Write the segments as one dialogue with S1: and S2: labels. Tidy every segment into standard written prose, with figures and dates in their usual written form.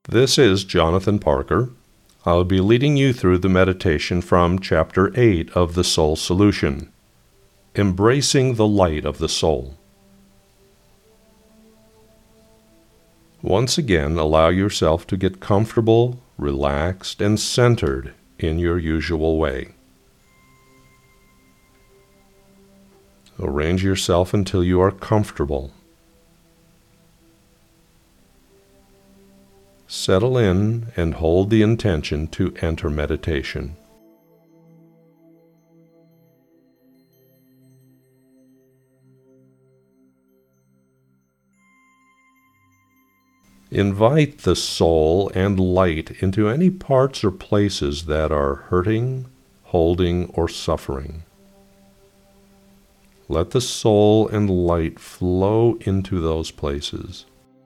S1: This is Jonathan Parker. I'll be leading you through the meditation from Chapter 8 of The Soul Solution, Embracing the Light of the Soul. Once again, allow yourself to get comfortable, relaxed, and centered in your usual way. Arrange yourself until you are comfortable. Settle in and hold the intention to enter meditation. Invite the soul and light into any parts or places that are hurting, holding, or suffering. Let the soul and light flow into those places.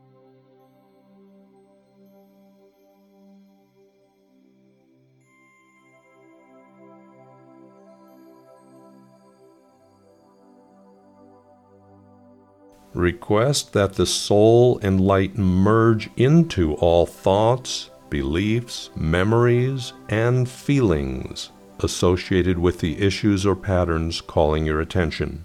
S1: Request that the soul and light merge into all thoughts, beliefs, memories, and feelings associated with the issues or patterns calling your attention.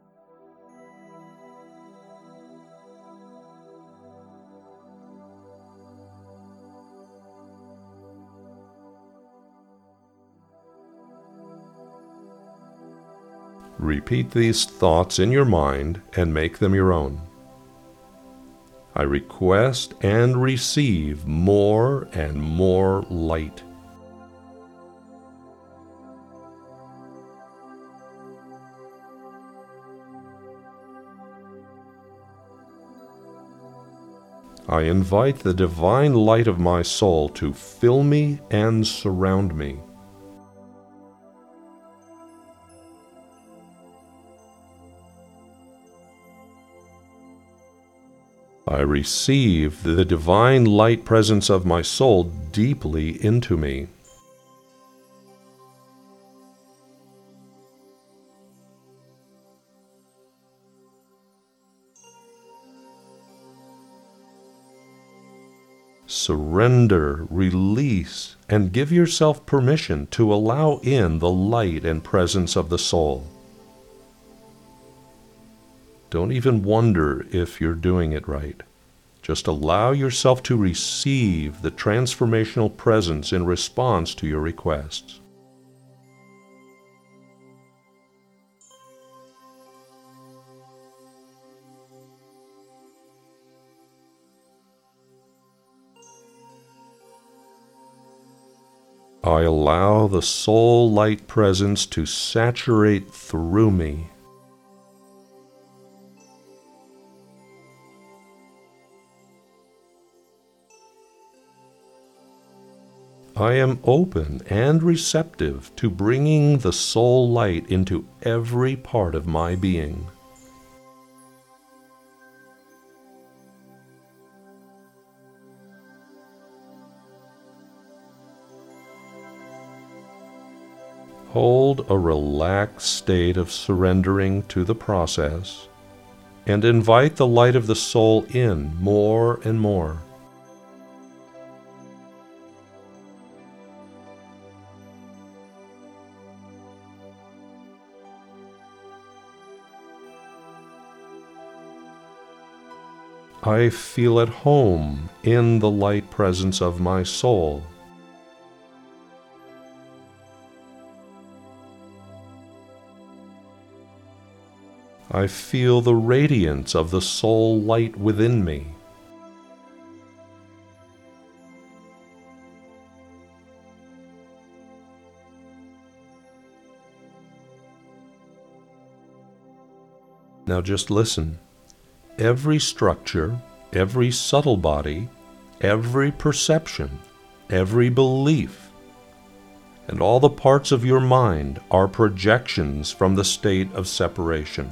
S1: Repeat these thoughts in your mind and make them your own. I request and receive more and more light. I invite the divine light of my soul to fill me and surround me. I receive the divine light presence of my soul deeply into me. Surrender, release, and give yourself permission to allow in the light and presence of the soul. Don't even wonder if you're doing it right. Just allow yourself to receive the transformational presence in response to your requests. I allow the soul light presence to saturate through me. I am open and receptive to bringing the soul light into every part of my being. Hold a relaxed state of surrendering to the process and invite the light of the soul in more and more. I feel at home in the light presence of my soul. I feel the radiance of the soul light within me. Now just listen. Every structure, every subtle body, every perception, every belief, and all the parts of your mind are projections from the state of separation.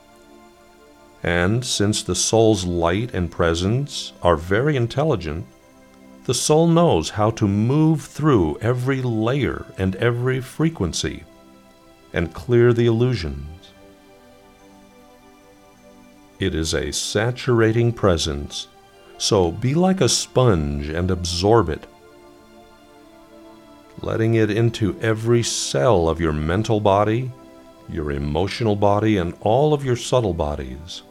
S1: And since the soul's light and presence are very intelligent, the soul knows how to move through every layer and every frequency and clear the illusions. It is a saturating presence, So be like a sponge and absorb it, letting it into every cell of your mental body, your emotional body, and all of your subtle bodies.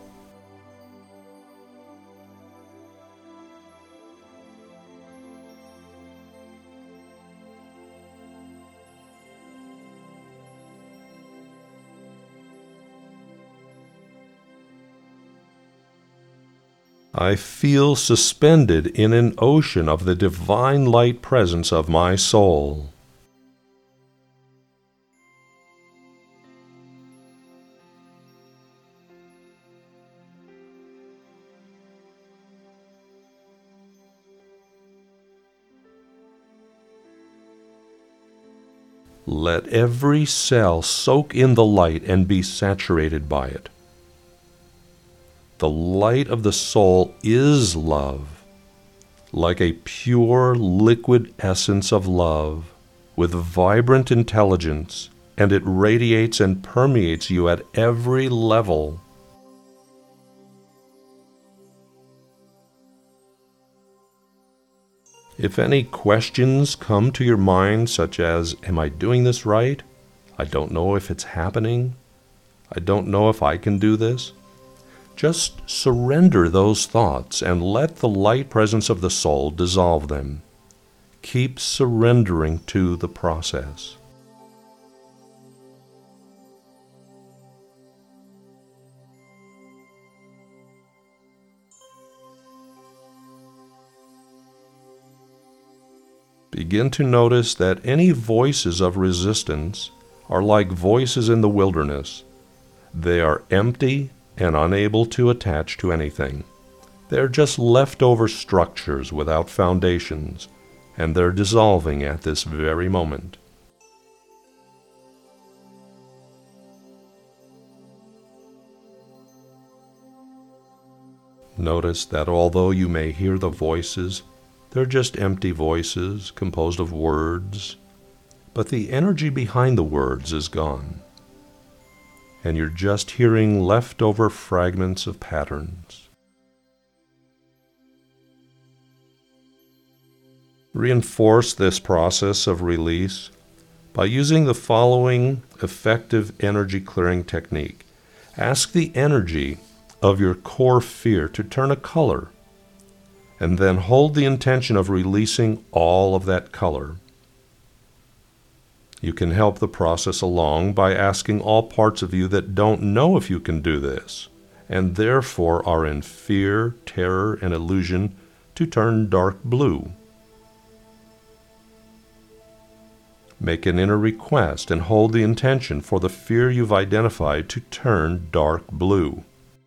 S1: I feel suspended in an ocean of the divine light presence of my soul. Let every cell soak in the light and be saturated by it. The light of the soul is love, like a pure liquid essence of love with vibrant intelligence, and it radiates and permeates you at every level. If any questions come to your mind, such as, am I doing this right? I don't know if it's happening. I don't know if I can do this. Just surrender those thoughts and let the light presence of the soul dissolve them. Keep surrendering to the process. Begin to notice that any voices of resistance are like voices in the wilderness. They are empty and unable to attach to anything. They're just leftover structures without foundations, and they're dissolving at this very moment. Notice that although you may hear the voices, they're just empty voices composed of words, but the energy behind the words is gone, and you're just hearing leftover fragments of patterns. Reinforce this process of release by using the following effective energy clearing technique. Ask the energy of your core fear to turn a color, and then hold the intention of releasing all of that color. You can help the process along by asking all parts of you that don't know if you can do this, and therefore are in fear, terror, and illusion, to turn dark blue. Make an inner request and hold the intention for the fear you've identified to turn dark blue.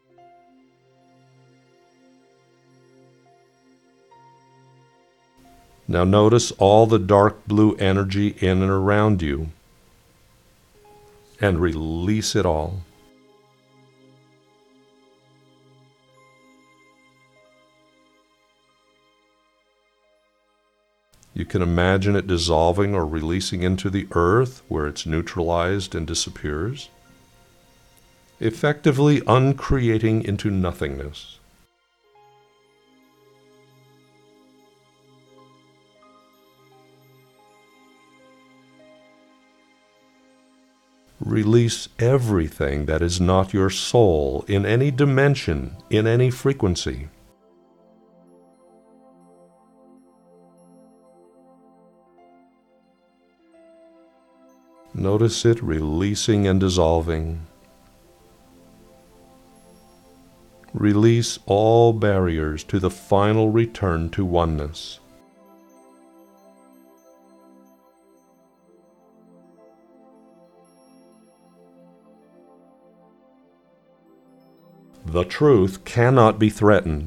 S1: Now notice all the dark blue energy in and around you, and release it all. You can imagine it dissolving or releasing into the earth, where it's neutralized and disappears, effectively uncreating into nothingness. Release everything that is not your soul in any dimension, in any frequency. Notice it releasing and dissolving. Release all barriers to the final return to oneness. The truth cannot be threatened.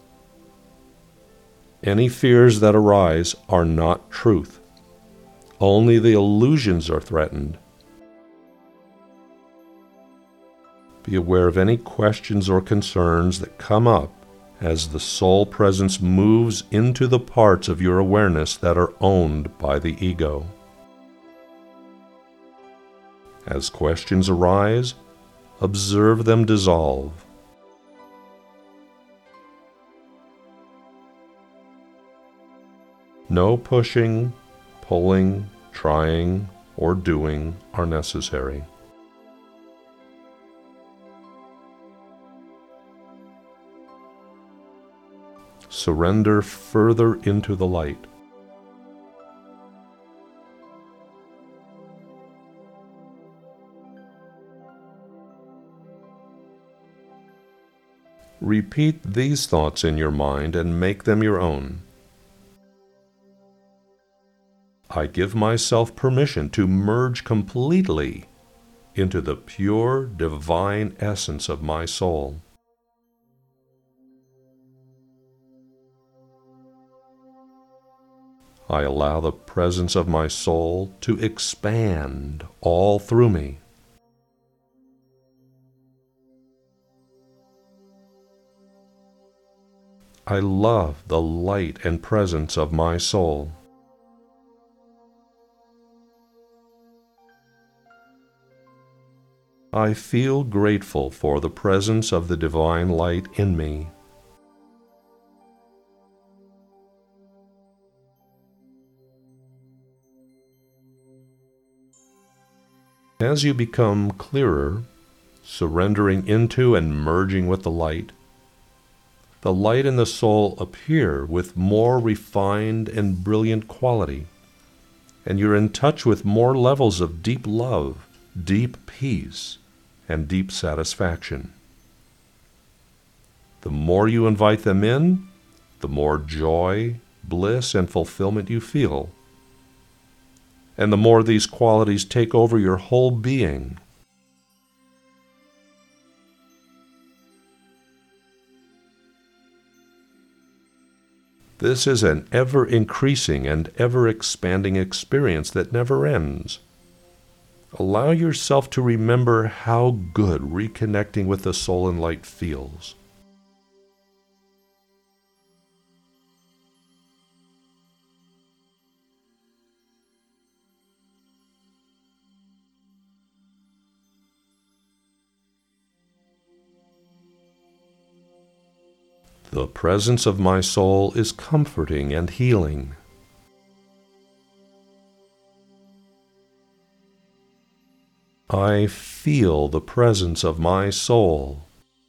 S1: Any fears that arise are not truth. Only the illusions are threatened. Be aware of any questions or concerns that come up as the soul presence moves into the parts of your awareness that are owned by the ego. As questions arise, observe them dissolve. No pushing, pulling, trying, or doing are necessary. Surrender further into the light. Repeat these thoughts in your mind and make them your own. I give myself permission to merge completely into the pure divine essence of my soul. I allow the presence of my soul to expand all through me. I love the light and presence of my soul. I feel grateful for the presence of the divine light in me. As you become clearer, surrendering into and merging with the light and the soul appear with more refined and brilliant quality, and you're in touch with more levels of deep love, deep peace, and deep satisfaction. The more you invite them in, the more joy, bliss, and fulfillment you feel. And the more these qualities take over your whole being. This is an ever-increasing and ever-expanding experience that never ends. Allow yourself to remember how good reconnecting with the soul and light feels. The presence of my soul is comforting and healing. I feel the presence of my soul.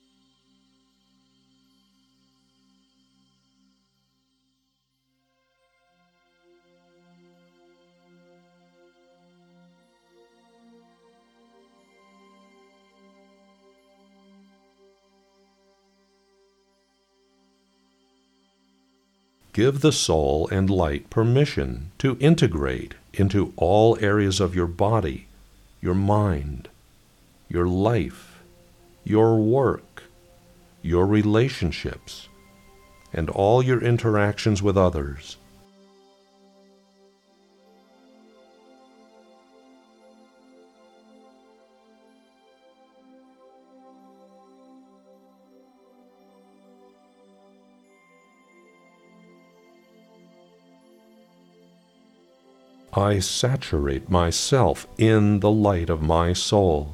S1: Give the soul and light permission to integrate into all areas of your body, your mind, your life, your work, your relationships, and all your interactions with others. I saturate myself in the light of my soul.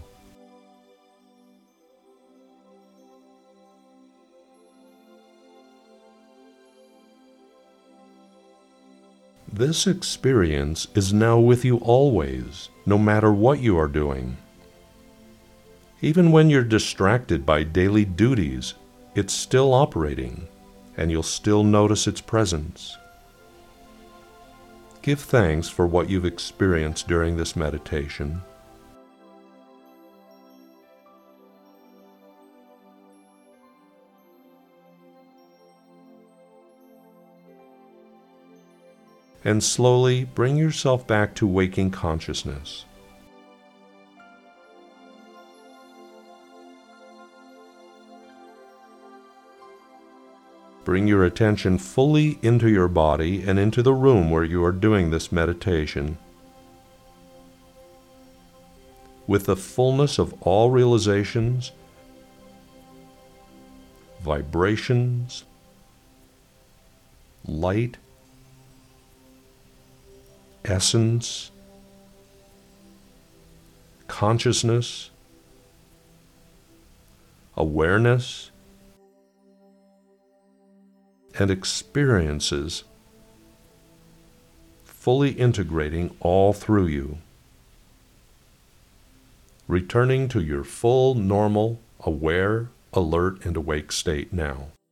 S1: This experience is now with you always, no matter what you are doing. Even when you're distracted by daily duties, it's still operating, and you'll still notice its presence. Give thanks for what you've experienced during this meditation. And slowly bring yourself back to waking consciousness. Bring your attention fully into your body and into the room where you are doing this meditation. With the fullness of all realizations, vibrations, light, essence, consciousness, awareness, and experiences fully integrating all through you, returning to your full, normal, aware, alert, and awake state now.